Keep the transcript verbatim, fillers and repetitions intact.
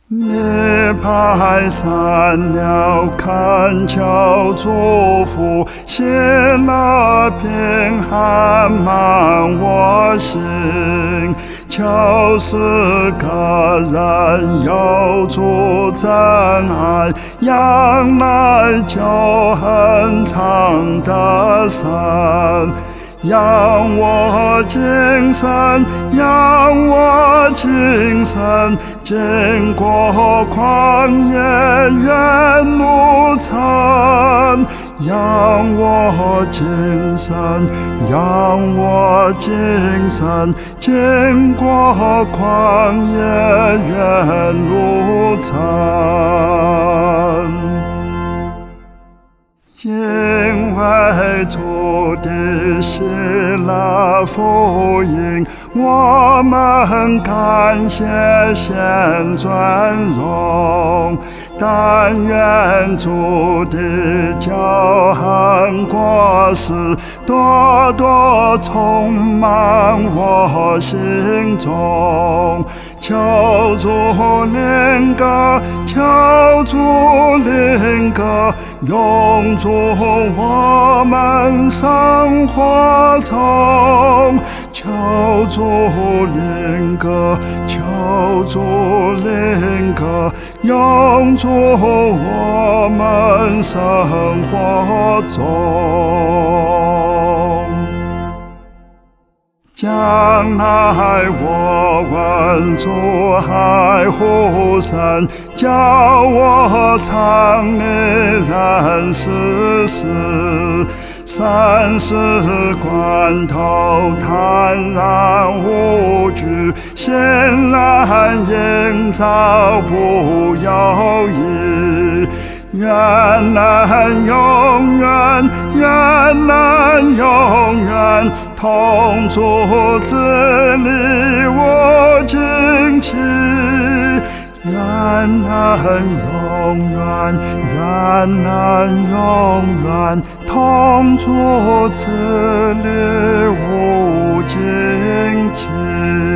涅槃散了，恳求祝福，喜乐平安满我心。求是个人有主真爱，仰赖救恩常得胜。让我今生，让我今生，经过旷野远路程。让我今生，让我今生，经过旷野远路程。因为主的喜乐福音，我们感谢献尊荣。但愿主的救恩果实多多充满我心中。求主灵歌，求主灵歌，永驻我们生活中。求主灵歌，求主灵歌，永驻我们生活中。将来我问主爱呼声，叫我常你人世事。生死关头坦然无惧，欣然应召不犹豫。愿能永远，愿能永远，同主治理我旌旗。愿能永远，愿能永远，同主治理我旌旗。